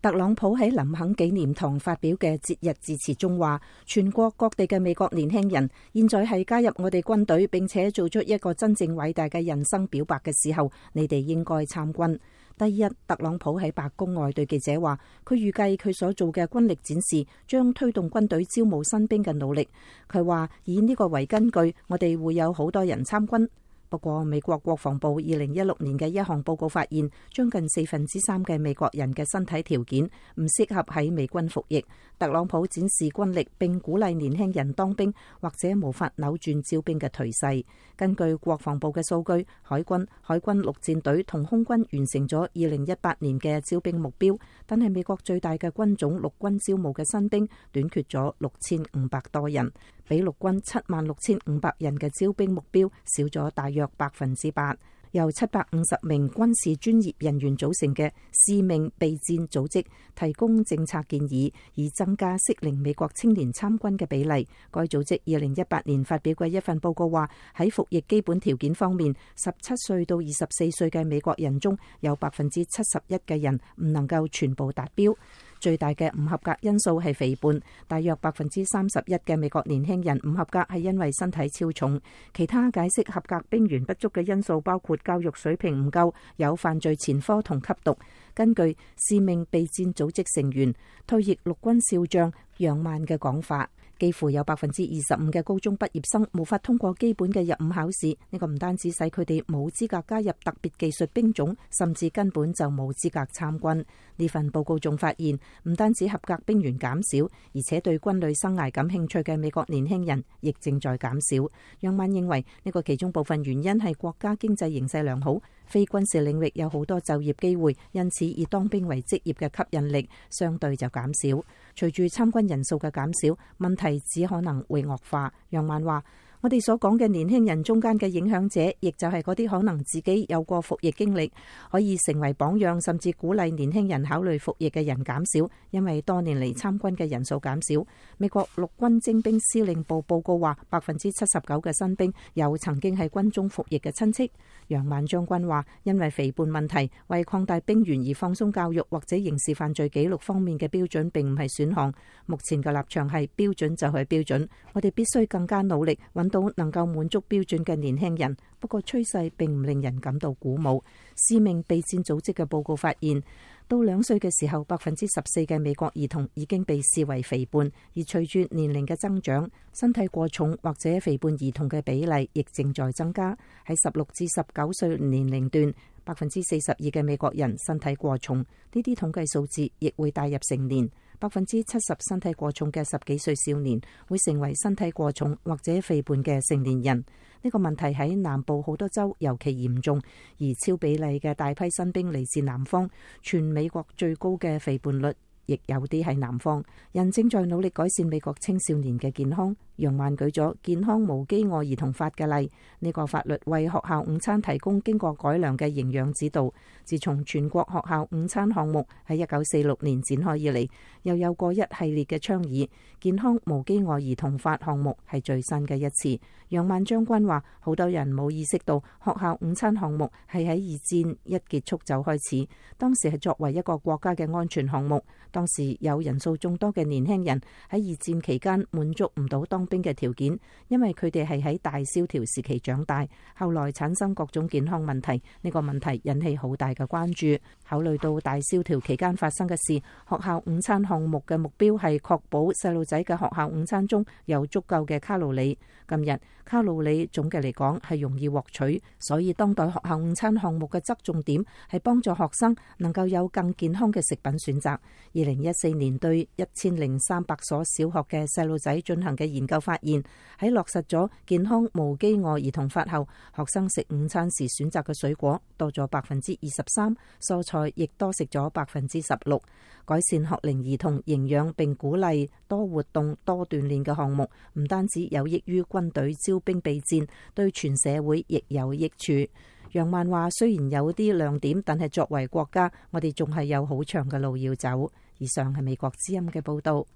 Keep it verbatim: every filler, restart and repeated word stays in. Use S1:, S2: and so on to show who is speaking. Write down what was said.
S1: 特朗普喺林肯紀念堂發表嘅節日致辭中話，全國各地嘅美國年輕人現在係加入我哋軍隊並且做出一個真正偉大嘅人生表白嘅時候，你哋應該參軍。第二日，特朗普喺白宮外對記者話，佢預計佢所做嘅軍力展示將推動軍隊招募新兵嘅努力。佢話以呢個為根據，我哋會有好多人參軍。不過，美國國防部二零一六年嘅一項報告發現，將近四分之三嘅美國人嘅身體條件唔適合喺美軍服役。特朗普展示軍力並鼓勵年輕人當兵，或者無法扭轉招兵嘅頹勢。根據國防部嘅數據，海軍、海軍陸戰隊同空軍完成咗二零一八年嘅招兵目標，但係美國最大嘅軍種陸軍招募嘅新兵短缺咗六千五百多人，比陸軍七萬六千五百人嘅招兵目標少咗大約百分之八。由七百五十名軍事專業人員組成嘅使命備戰組織提供政策建議，以增加適齡美國青年參軍嘅比例。該組織二零一八年發表嘅一份報告話，喺服役基本條件方面，十七歲到二十四歲嘅美國人中有百分之七十一嘅人唔能夠全部達標。最大嘅唔合格因素係肥胖，大約百分之三十一嘅美國年輕人唔合格係因為身體超重。其他解釋合格兵員不足嘅因素包括教育水平唔夠、有犯罪前科同吸毒。根據使命備戰組織成員、退役陸軍少將楊曼嘅講法，幾乎有百分之二十五嘅高中畢業生無法通過基本嘅入伍考試。呢個唔單止使佢哋冇資格加入特別技術兵種，甚至根本就冇資格參軍。呢份報告仲發現，唔單止合格兵員減少，而且對軍旅生涯感興趣嘅美國年輕人亦正在減少。楊曼認為呢個其中部分原因係國家經濟形勢良好，非軍事領域有好多就業機會，因此以當兵為職業嘅吸引力相對就減少。隨住參軍人數嘅減少，問題只可能會惡化。楊曼話，我哋所講嘅年輕人中間嘅影響者，亦就係嗰啲可能自己有過服役經歷，可以成為榜樣，甚至鼓勵年輕人考慮服役嘅人減少，因為多年嚟參軍嘅人數減少。美國陸軍徵兵司令部報告話，百分之七十九嘅新兵有曾經喺軍中服役嘅親戚。楊曼將軍話，因為肥胖問題，為擴大兵員而放鬆教育或者刑事犯罪記錄方面嘅標準並唔係選項。目前嘅立場係標準就係標準，我哋必須更加努力揾到能夠滿足標準嘅年輕人。不過趨勢並唔令人感到鼓舞。使命備戰組織嘅報告發現，到兩歲嘅時候，百分之十四嘅美國兒童已經被視為肥胖，而隨住年齡嘅增長，身體過重或者肥胖兒童嘅比例亦正在增加。喺十六至十九歲年齡段，百分之四十二嘅美國人身體過重，呢啲統計數字亦會帶入成年。百分之七十身體過重嘅十幾歲少年會成為身體過重或者肥胖嘅成年人。呢個問題喺南部好多州尤其嚴重，而超比例嘅大批新兵嚟自南方，全美國最高嘅肥胖率亦有啲係南方。人正在努力改善美國青少年嘅健康。楊曼舉咗健康無飢餓兒童法嘅例，呢個法律為學校午餐提供經過改良嘅營養指導。自從全國學校午餐項目喺一九四六年展開以嚟，又有過一系列嘅倡議。健康無飢餓兒童法項目係最新嘅一次。楊曼將軍話，好多人冇意識到學校午餐項目係喺二戰一結束就開始，當時係作為一個國家嘅安全項目。當時有人數眾多嘅年輕人喺二戰期間滿足唔到當兵嘅條件，因為佢哋係喺大蕭條時期長大，後來產生各種健康問題。呢個問題引起好大嘅關注。考慮到大蕭條期間發生嘅事，學校午餐項目嘅目標係確保細路仔嘅學校午餐中有足夠嘅卡路里。今日卡路里總嘅嚟講係容易獲取，所以當代學校午餐項目嘅側重點係幫助學生能夠有更健康嘅食品選擇。二零一四年對一千零三百所小學嘅細路仔進行嘅研究發現，喺落實咗健康無飢餓兒童法後，學生食午餐時選擇嘅水果多咗百分之二十三，蔬菜亦多食咗百分之十六。改善學齡兒童營養並鼓勵多活動多鍛煉嘅項目，唔單止有益於軍隊招兵備戰，對全社會亦有益處。楊曼話，雖然有啲亮點，但係作為國家，我哋仲係有好長嘅路要走。以上係美國之音嘅報道。